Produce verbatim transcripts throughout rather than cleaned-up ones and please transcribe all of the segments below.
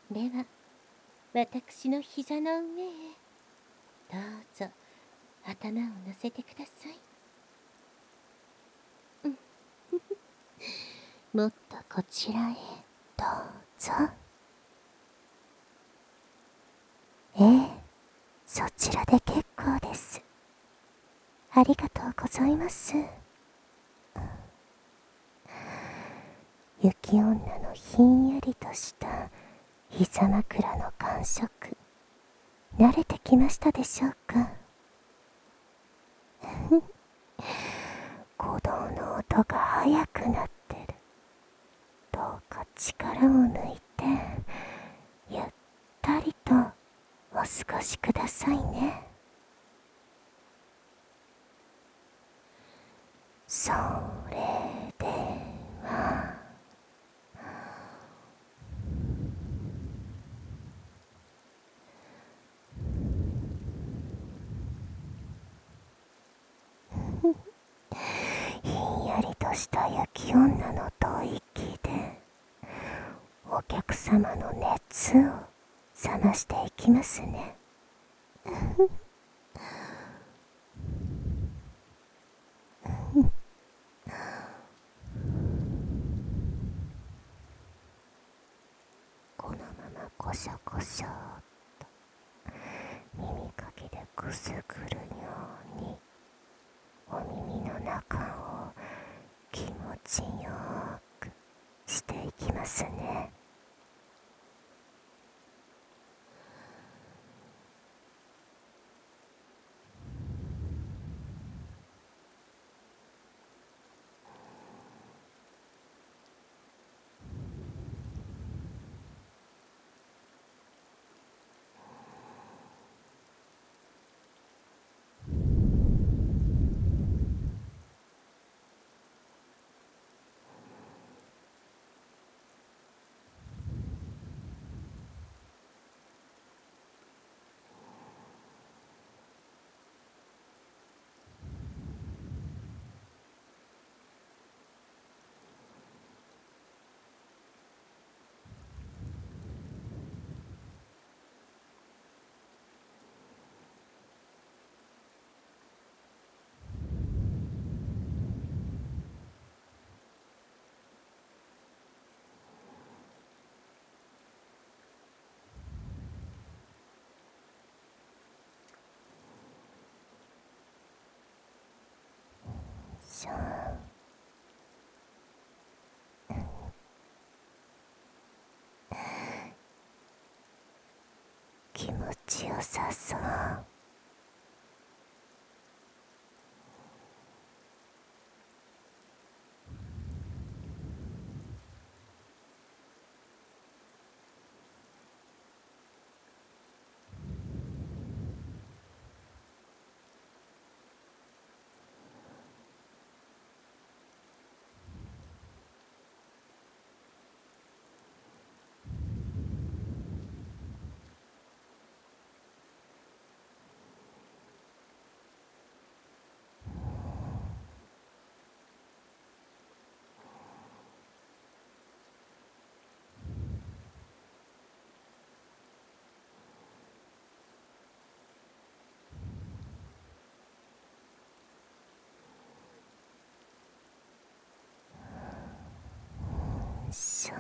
では私の膝の上へどうぞ頭を乗せてください。うん、もっとこちらへどうぞ。ええ、そちらで結構です。ありがとうございます。雪女のひんやりとした膝枕の感触、慣れてきましたでしょうか。鼓動の音が速くなってる。どうか力を抜いてゆったりとお過ごしくださいね。それではひんやりとした雪女の吐息でお客様の熱を冷ましていきますね。このままコショコショと耳かきでくすぐるようにお耳の中を気持ちよくしていきますね。しょ気持ちよさそう。しょ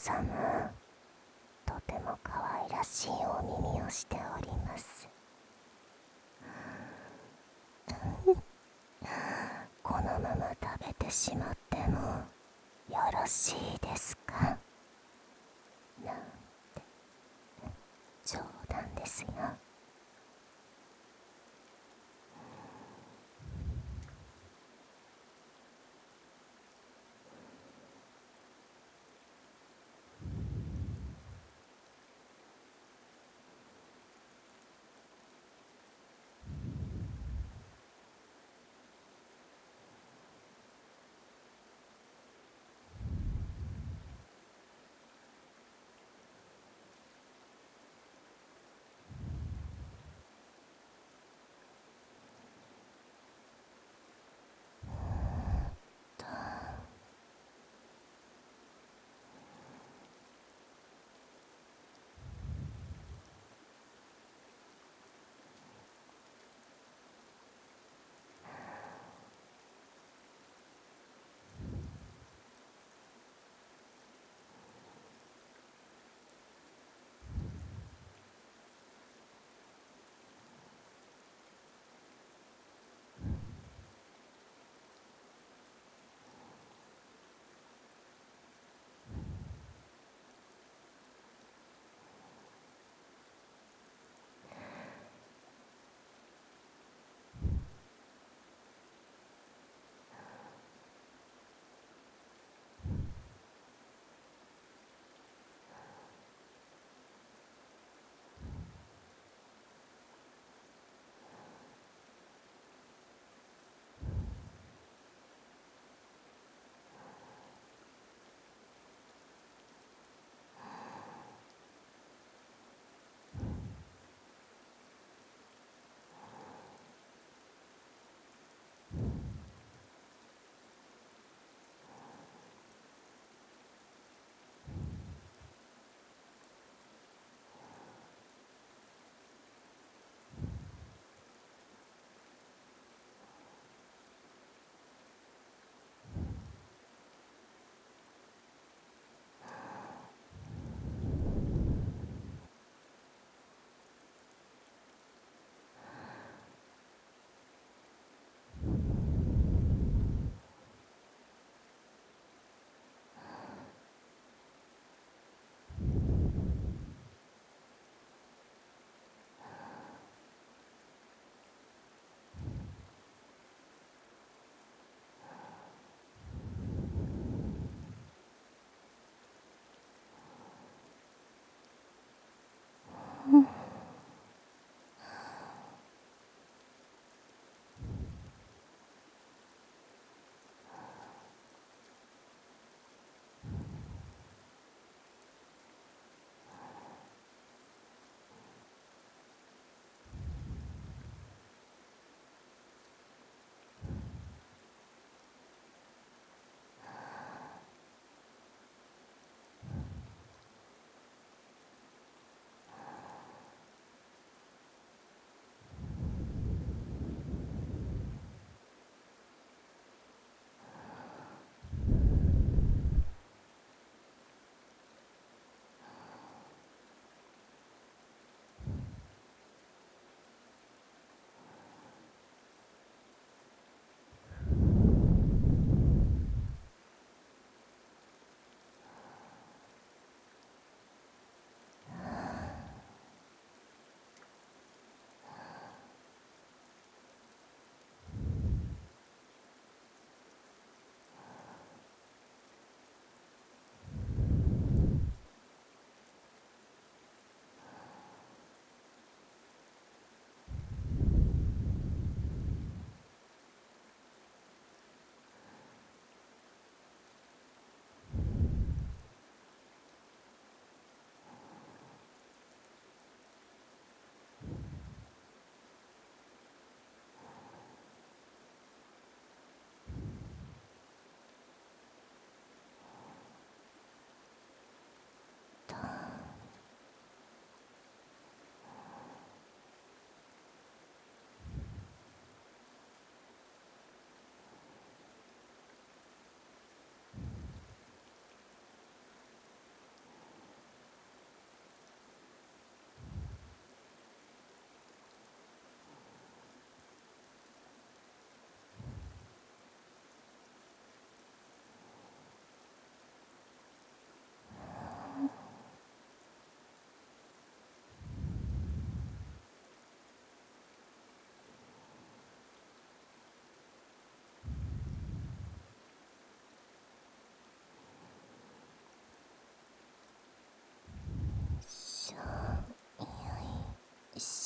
様、とても可愛らしいお耳をしております。このまま食べてしまってもよろしいですか？なんて冗談ですよ。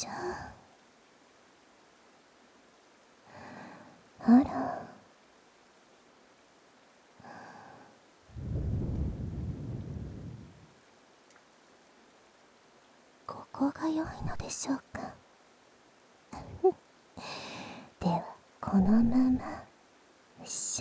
ゃあら、ここが良いのでしょうか。ではこのまましょ。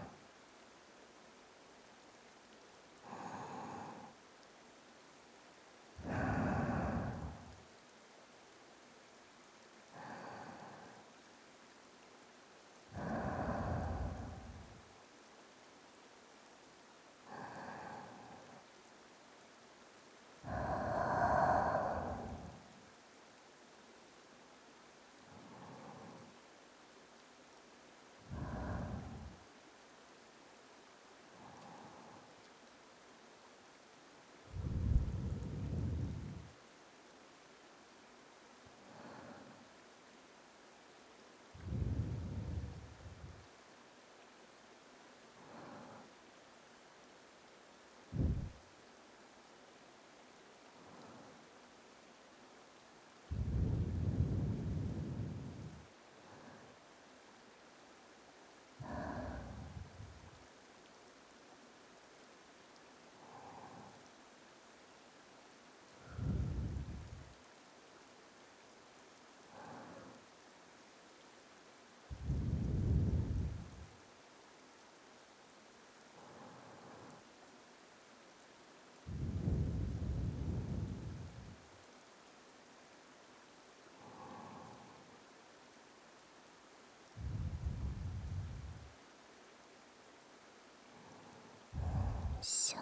しょ。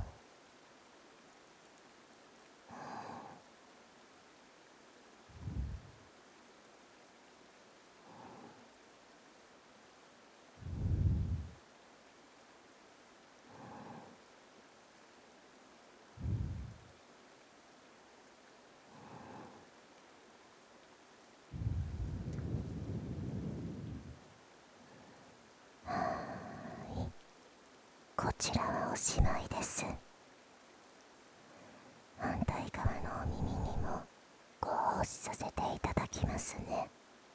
こちらはおしまいです。反対側のお耳にもご奉仕させていただきますね。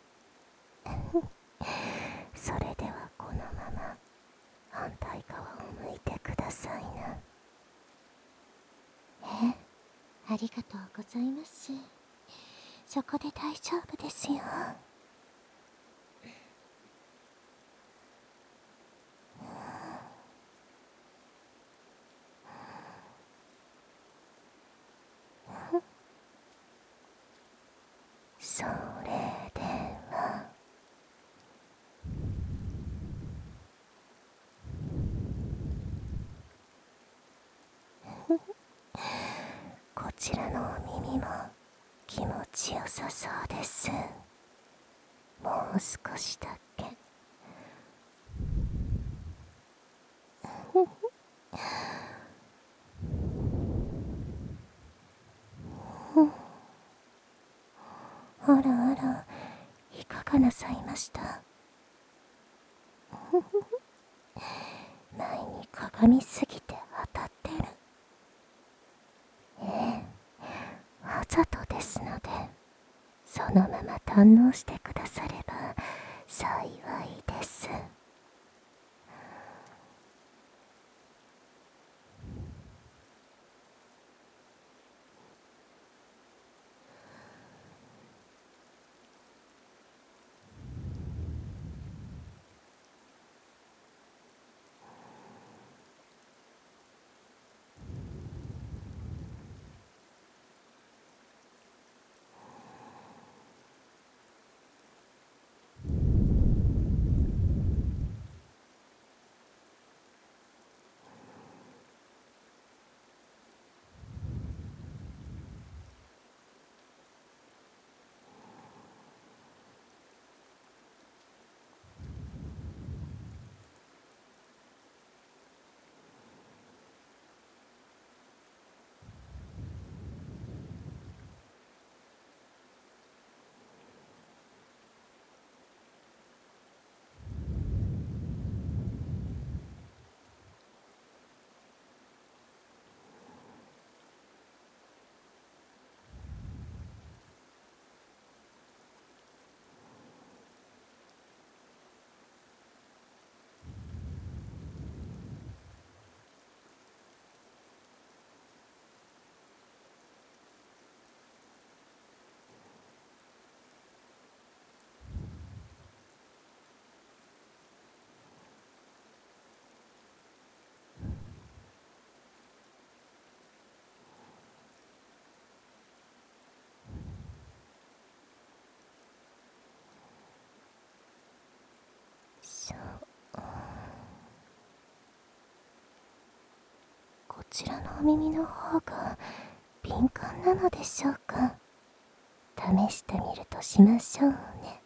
それではこのまま反対側を向いてくださいな。え、ありがとうございます。そこで大丈夫ですよ。それではこちらのお耳も気持ちよさそうです。もう少しだけ。あらあら、いかがなさいました？前に鏡すぎて当たってる。ええ、わざとですので、そのまま堪能してくだされば幸いです。 ちらのお耳の方が敏感なのでしょうか。試してみるとしましょうね。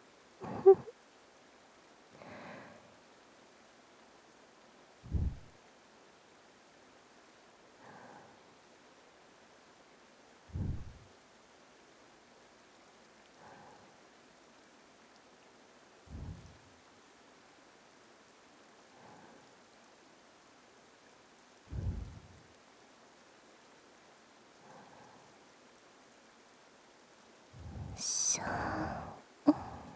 しょー。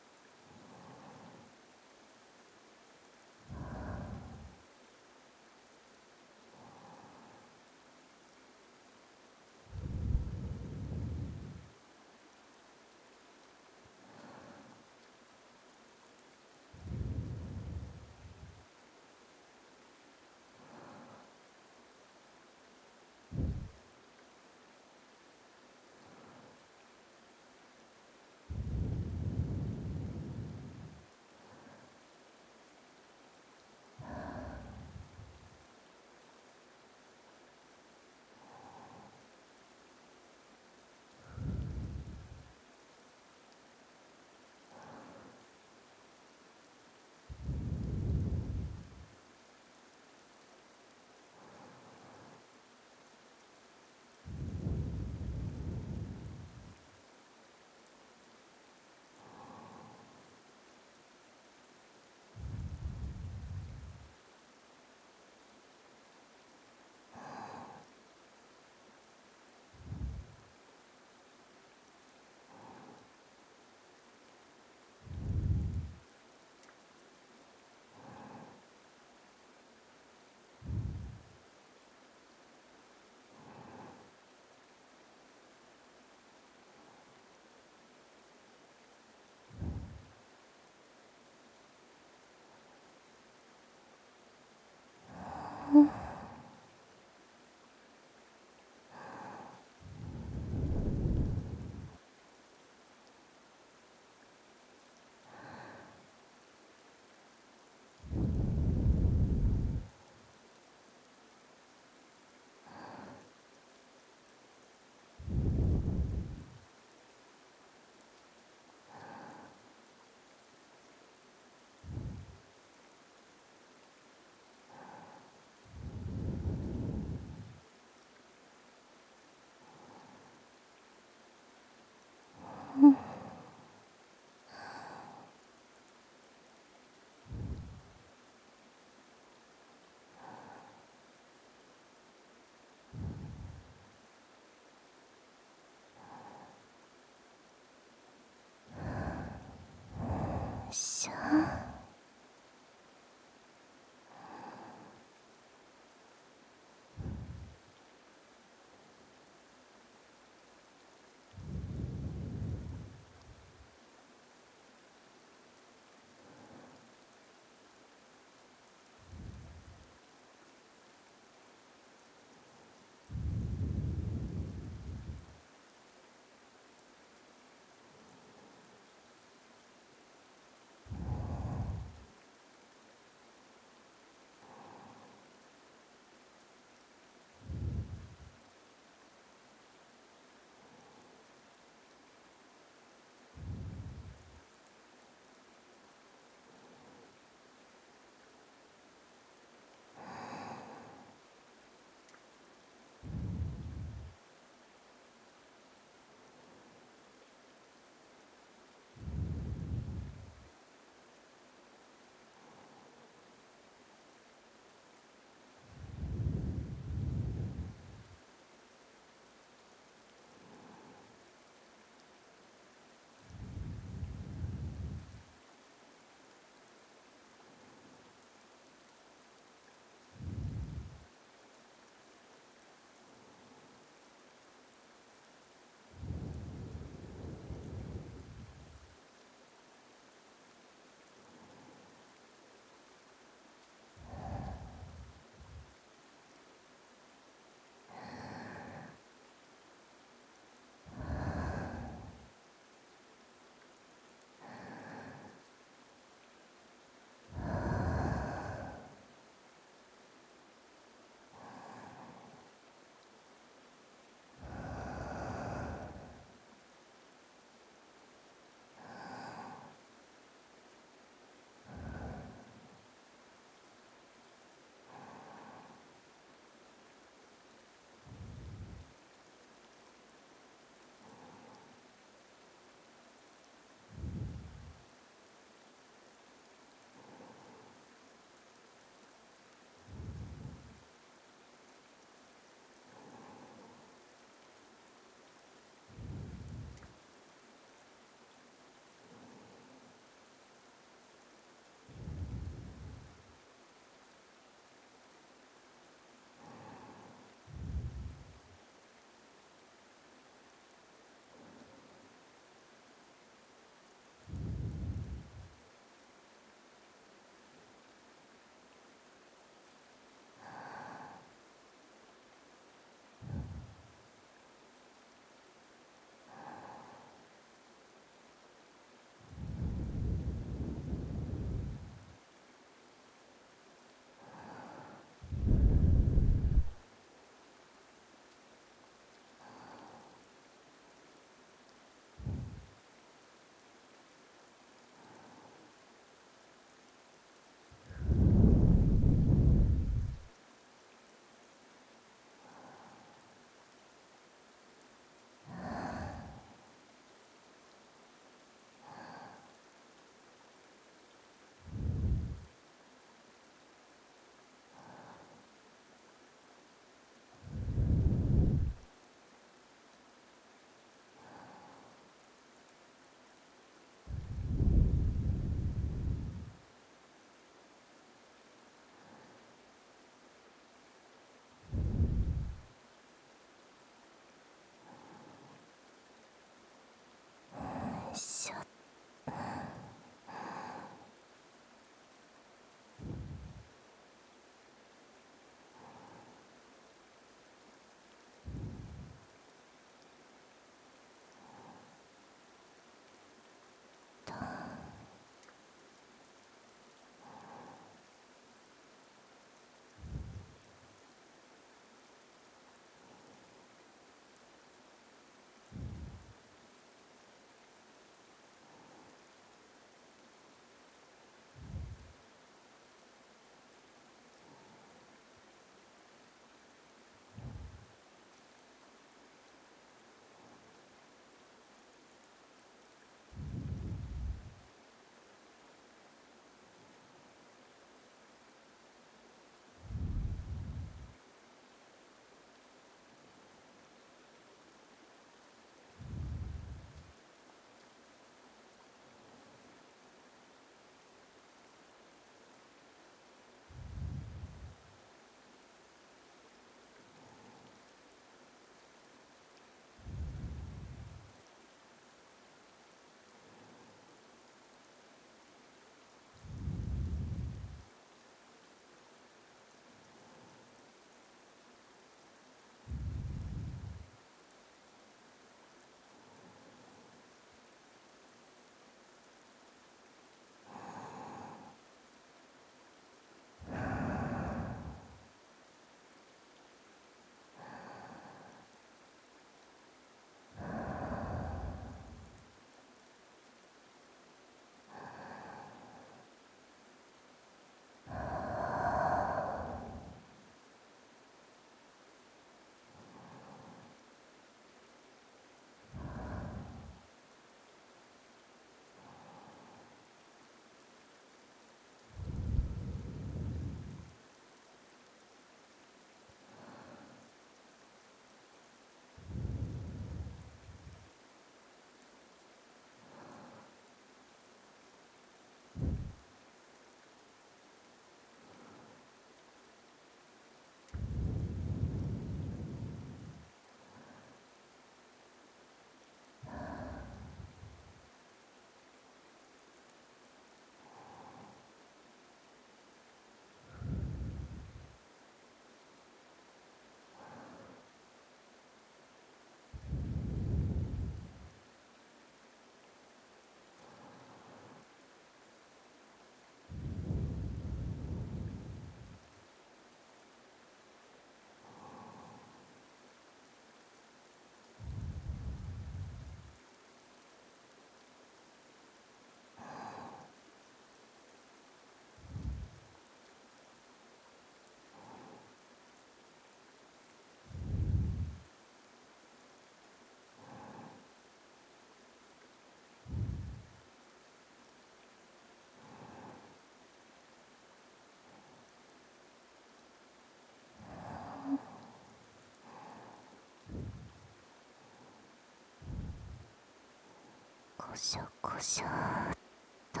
しょこしょっと。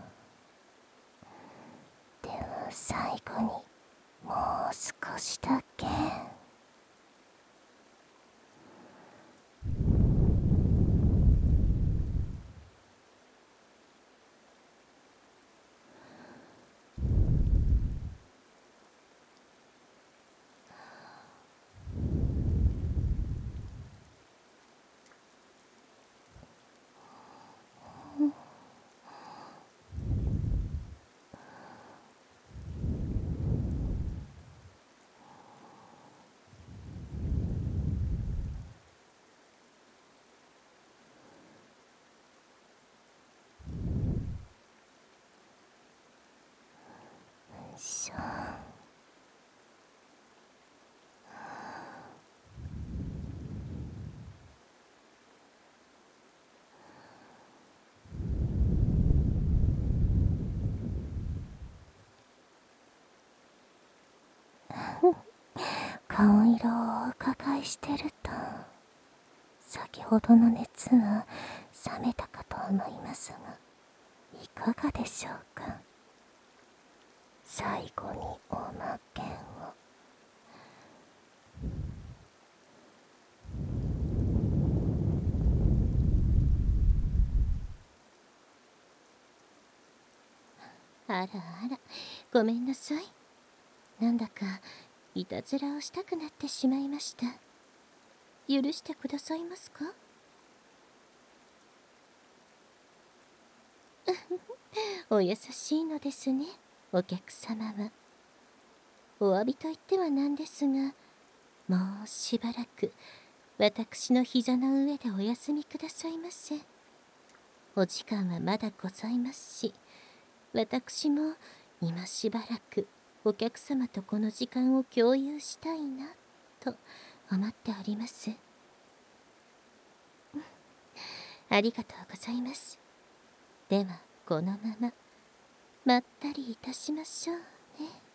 では最後にもう少しだけ。しょ。顔色をお伺いしてると、先ほどの熱は冷めたかと思いますが、いかがでしょうか。最後におまけを。あらあら、ごめんなさい。なんだかいたずらをしたくなってしまいました。許してくださいますか。お優しいのですね、お客様は。お詫びと言ってはなんですが、もうしばらく私の膝の上でお休みくださいませ。お時間はまだございますし、私も今しばらくお客様とこの時間を共有したいなと思っております。ありがとうございます。ではこのまままったりいたしましょうね。